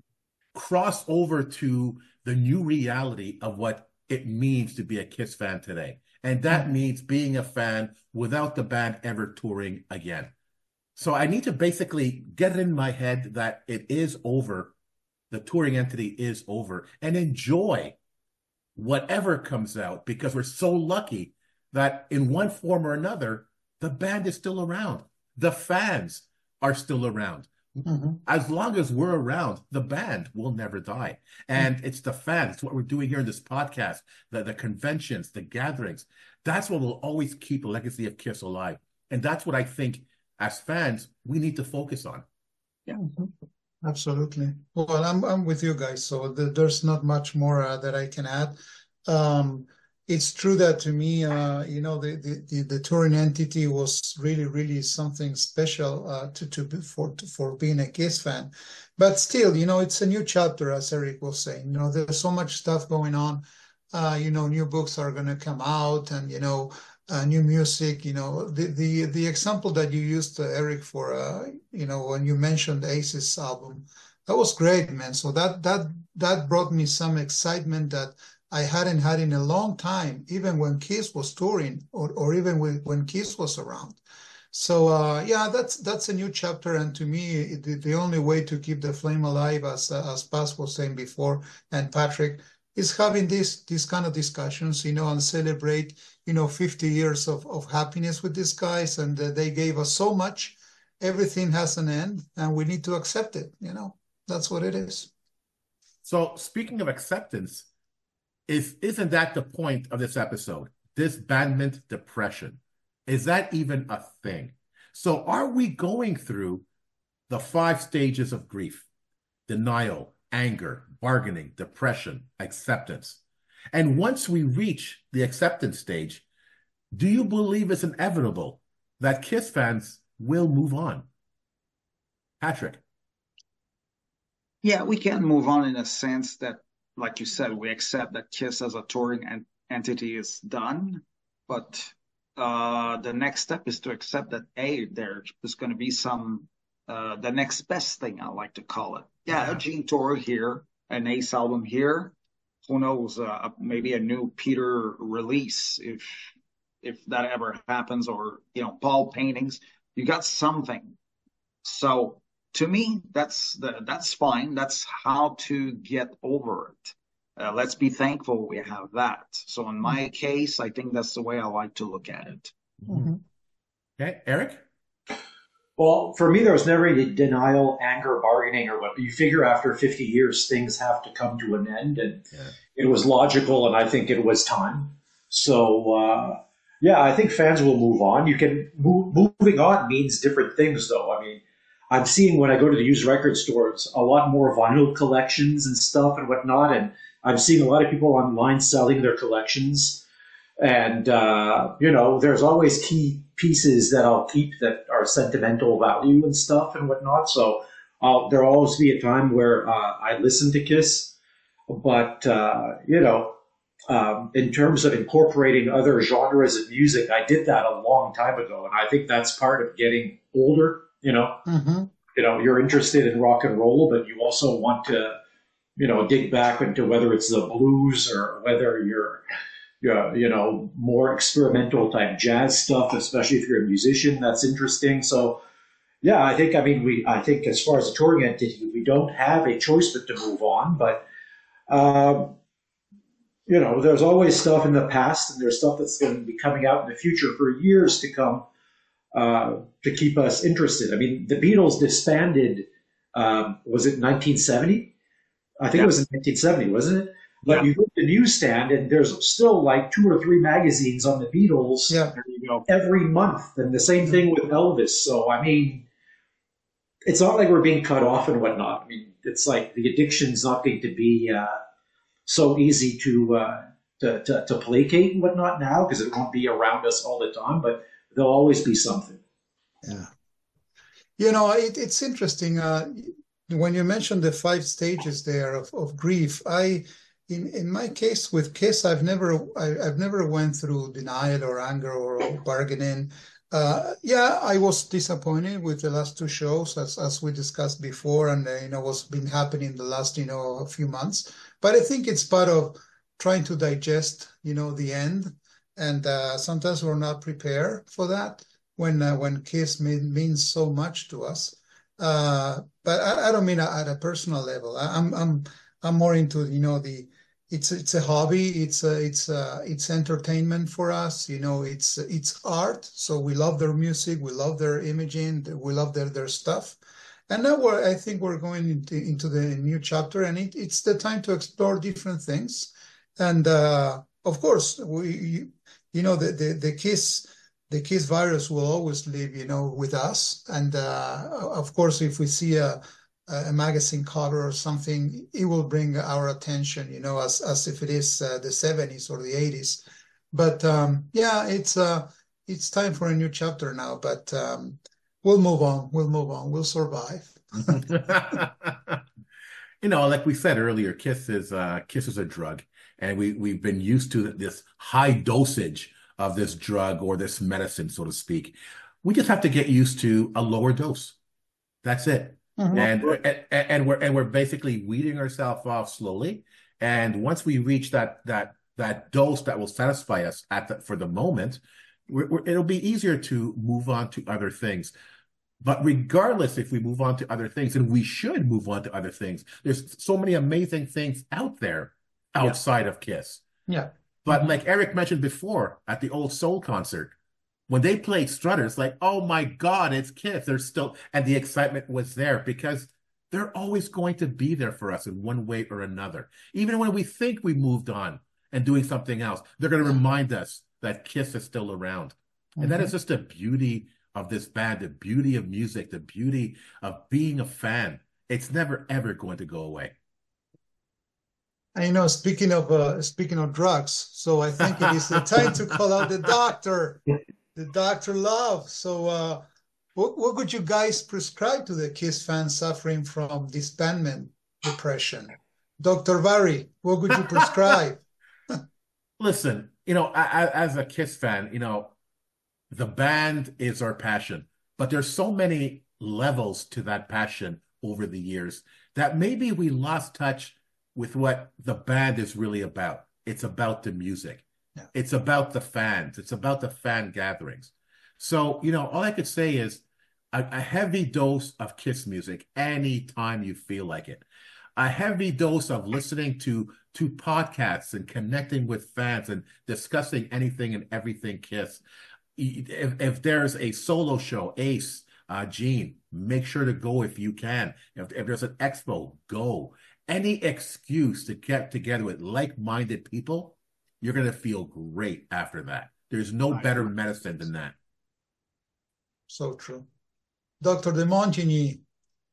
cross over to the new reality of what it means to be a Kiss fan today. And that means being a fan without the band ever touring again. So I need to basically get it in my head that it is over. The touring entity is over, and enjoy whatever comes out, because we're so lucky that in one form or another, the band is still around. The fans are still around. Mm-hmm. As long as we're around, the band will never die. And it's the fans. It's what we're doing here in this podcast, the conventions, the gatherings. That's what will always keep the legacy of Kiss alive. And that's what I think, as fans, we need to focus on. Yeah, absolutely. Well, I'm with you guys. So there's not much more that I can add. It's true that to me, the touring entity was really, really something special for being a Kiss fan. But still, it's a new chapter, as Eric was saying. There's so much stuff going on. New books are going to come out, and new music. The example that you used, Eric, for when you mentioned Ace's album, that was great, man. So that brought me some excitement that I hadn't had in a long time, even when Kiss was touring, or even when Kiss was around. So that's a new chapter, and to me, the only way to keep the flame alive, as Paz was saying before, and Patrick, is having these kind of discussions, and celebrate, 50 years of happiness with these guys, and they gave us so much. Everything has an end, and we need to accept it. That's what it is. So speaking of acceptance, isn't that the point of this episode? Disbandment depression. Is that even a thing? So are we going through the 5 stages of grief? Denial, anger, bargaining, depression, acceptance. And once we reach the acceptance stage, do you believe it's inevitable that Kiss fans will move on? Patrick. Yeah, we can move on in a sense that, like you said, we accept that Kiss as a touring entity is done, but the next step is to accept that there's going to be some the next best thing, I like to call it. Yeah, a Gene tour here, an Ace album here. Who knows? Maybe a new Peter release if that ever happens, or Paul paintings. You got something. So to me, that's fine. That's how to get over it. Let's be thankful we have that. So in my case, I think that's the way I like to look at it. Mm-hmm. Okay, Eric? Well, for me, there was never any denial, anger, bargaining, or what. You figure after 50 years, things have to come to an end, and it was logical, and I think it was time. So, I think fans will move on. You can moving on means different things, though. I mean, I'm seeing when I go to the used record stores a lot more vinyl collections and stuff and whatnot, and I'm seeing a lot of people online selling their collections. And, there's always key pieces that I'll keep that are sentimental value and stuff and whatnot. So there'll always be a time where I listen to Kiss. But, in terms of incorporating other genres of music, I did that a long time ago. And I think that's part of getting older, Mm-hmm. You're interested in rock and roll, but you also want to, dig back into whether it's the blues or whether you're more experimental type jazz stuff, especially if you're a musician, that's interesting. So, I think as far as a touring entity, we don't have a choice but to move on. But, there's always stuff in the past, and there's stuff that's going to be coming out in the future for years to come to keep us interested. I mean, the Beatles disbanded, was it 1970? I think it was in 1970, wasn't it? But you go to the newsstand, and there's still like 2 or 3 magazines on the Beatles every month. And the same thing with Elvis. So, I mean, it's not like we're being cut off and whatnot. I mean, it's like the addiction's not going to be so easy to placate and whatnot now, because it won't be around us all the time, but there'll always be something. Yeah. It's interesting. When you mentioned the 5 stages there of grief, in my case with Kiss, I've never went through denial or anger or bargaining. Yeah, I was disappointed with the last two shows, as we discussed before, and what's been happening the last a few months. But I think it's part of trying to digest the end, and sometimes we're not prepared for that when Kiss means so much to us. But I don't mean at a personal level. I'm more into the it's a hobby. It's entertainment for us. It's art. So we love their music. We love their imaging. We love their stuff. And now I think we're going into the new chapter, and it's the time to explore different things. And of course, the Kiss virus will always live, with us. And of course, if we see a magazine cover or something, it will bring our attention, as if it is the 70s or the 80s. But yeah, it's time for a new chapter now. But we'll move on. We'll move on. We'll survive. Like we said earlier, Kiss is a drug, and we've been used to this high dosage of this drug or this medicine, so to speak. We just have to get used to a lower dose. That's it. Mm-hmm. And we're basically weeding ourselves off slowly. And once we reach that dose that will satisfy us for the moment, it'll be easier to move on to other things. But regardless, if we move on to other things, and we should move on to other things, there's so many amazing things out there outside of Kiss. Yeah. But like Eric mentioned before, at the Old Soul concert, when they played Strutters, like, oh my God, it's Kiss. They're still, and the excitement was there because they're always going to be there for us in one way or another. Even when we think we moved on and doing something else, they're going to remind us that Kiss is still around. Mm-hmm. And that is just the beauty of this band, the beauty of music, the beauty of being a fan. It's never, ever going to go away. And speaking of drugs, so I think it is the time to call out the doctor, the Dr. Love. So what would you guys prescribe to the Kiss fans suffering from disbandment depression? Dr. Barry, what would you prescribe? Listen, as a Kiss fan, the band is our passion, but there's so many levels to that passion over the years that maybe we lost touch with what the band is really about. It's about the music. Yeah. It's about the fans. It's about the fan gatherings. So, all I could say is a heavy dose of Kiss music anytime you feel like it. A heavy dose of listening to podcasts and connecting with fans and discussing anything and everything Kiss. If there's a solo show, Ace, Gene, make sure to go if you can. If there's an expo, go. Any excuse to get together with like-minded people, you're going to feel great after that. There's no better medicine than that. So true. Dr. De Montigny.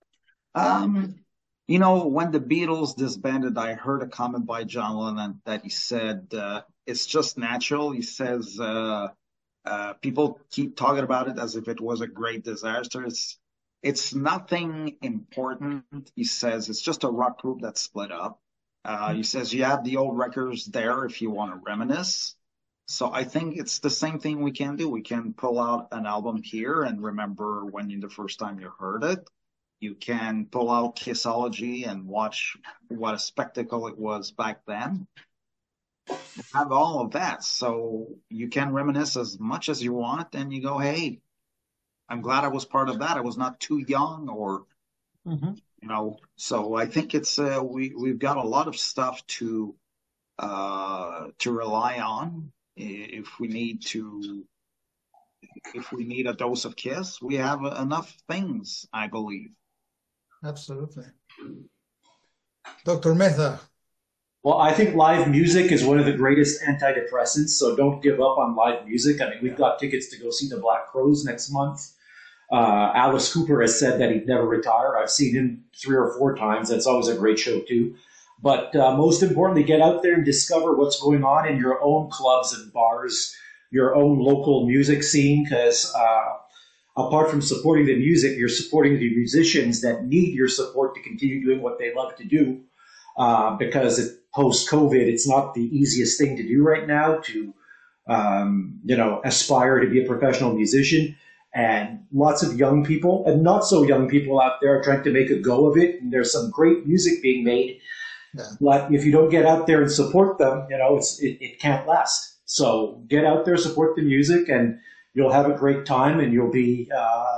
When the Beatles disbanded, I heard a comment by John Lennon that he said, it's just natural. He says, people keep talking about it as if it was a great disaster. It's nothing important. He says it's just a rock group that split up. He says you have the old records there if you want to reminisce. So I think it's the same thing we can do. We can pull out an album here and remember when the first time you heard it. You can pull out Kissology and watch what a spectacle it was back then. Have all of that. So you can reminisce as much as you want, and you go, hey, I'm glad I was part of that. I was not too young or, so I think it's, we've got a lot of stuff to rely on. If we need a dose of Kiss, we have enough things, I believe. Absolutely. Dr. Mehta. Well, I think live music is one of the greatest antidepressants, so don't give up on live music. I mean, we've got tickets to go see the Black Crowes next month. Alice Cooper has said that he'd never retire. I've seen him 3 or 4 times. That's always a great show, too. But most importantly, get out there and discover what's going on in your own clubs and bars, your own local music scene, because apart from supporting the music, you're supporting the musicians that need your support to continue doing what they love to do. Because post-COVID, it's not the easiest thing to do right now to aspire to be a professional musician. And lots of young people and not so young people out there are trying to make a go of it. And there's some great music being made. Yeah. But if you don't get out there and support them, it can't last. So get out there, support the music, and you'll have a great time, and you'll be,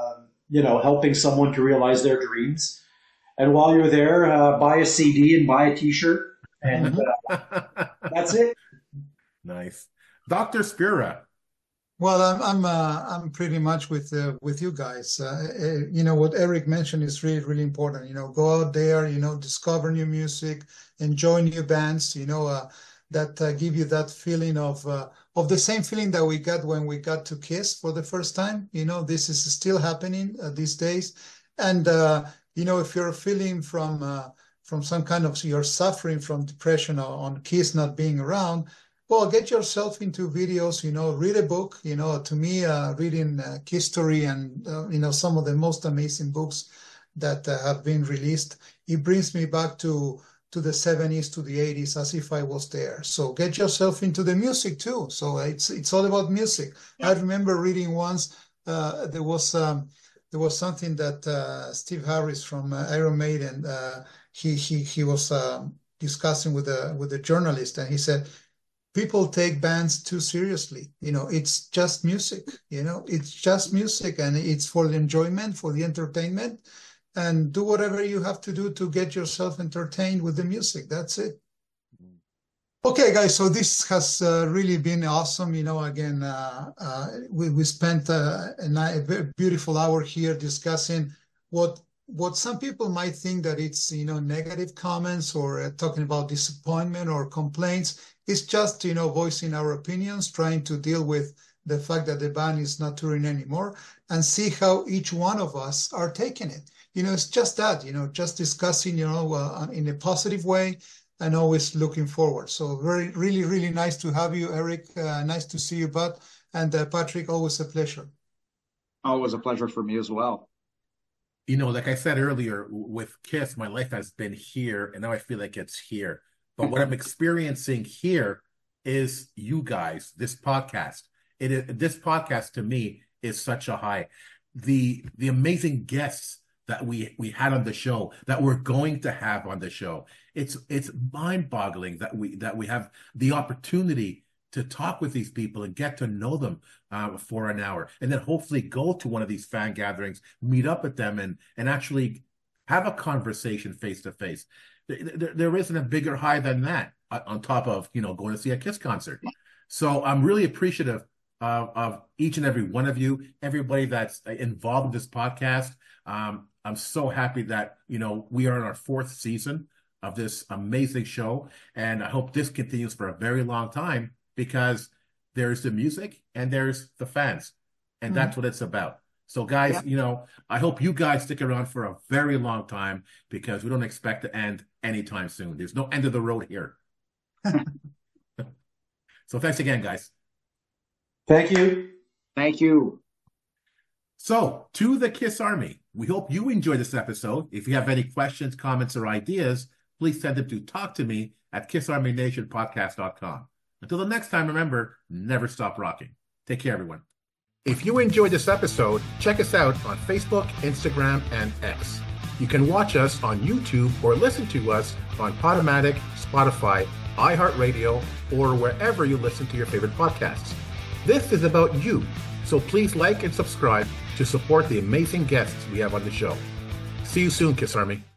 helping someone to realize their dreams. And while you're there, buy a CD and buy a T-shirt, and that's it. Nice, Dr. Spira. Well, I'm pretty much with you guys. What Eric mentioned is really, really important. Go out there, discover new music, enjoy new bands, that give you that feeling of the same feeling that we got when we got to Kiss for the first time. This is still happening these days. And, if you're feeling from some kind of, you're suffering from depression on Kiss not being around, well, get yourself into videos, read a book. To me, reading history and, some of the most amazing books that have been released, it brings me back to the 70s, to the 80s, as if I was there. So get yourself into the music too. So it's all about music. Yeah. I remember reading once, there was something that Steve Harris from Iron Maiden, he was discussing with a journalist, and he said, people take bands too seriously. It's just music. It's just music, and it's for the enjoyment, for the entertainment, and do whatever you have to do to get yourself entertained with the music. That's it. Okay, guys. So this has really been awesome. Again, we spent a very beautiful hour here discussing what some people might think that it's, negative comments or talking about disappointment or complaints. It's just, voicing our opinions, trying to deal with the fact that the band is not touring anymore, and see how each one of us are taking it. It's just that, just discussing, in a positive way, and always looking forward. So really, really nice to have you, Eric. Nice to see you, Bud. And Patrick, always a pleasure. Always a pleasure for me as well. Like I said earlier, with Kiss, my life has been here, and now I feel like it's here. But what I'm experiencing here is you guys, this podcast. This podcast to me is such a high. The amazing guests that we had on the show, that we're going to have on the show. It's mind-boggling that we have the opportunity to talk with these people and get to know them for an hour, and then hopefully go to one of these fan gatherings, meet up with them, and actually have a conversation face to face. There isn't a bigger high than that on top of, going to see a Kiss concert. So I'm really appreciative of each and every one of you, everybody that's involved in this podcast. I'm so happy that, we are in our 4th season of this amazing show. And I hope this continues for a very long time, because there's the music and there's the fans. And that's what it's about. So guys, I hope you guys stick around for a very long time, because we don't expect to end anytime soon. There's no end of the road here. So thanks again, guys. Thank you. Thank you. So to the Kiss Army, we hope you enjoyed this episode. If you have any questions, comments, or ideas, please send them to talktome@kissarmynationpodcast.com. Until the next time, remember, never stop rocking. Take care, everyone. If you enjoyed this episode, check us out on Facebook, Instagram, and X. You can watch us on YouTube or listen to us on Podomatic, Spotify, iHeartRadio, or wherever you listen to your favorite podcasts. This is about you, so please like and subscribe to support the amazing guests we have on the show. See you soon, Kiss Army.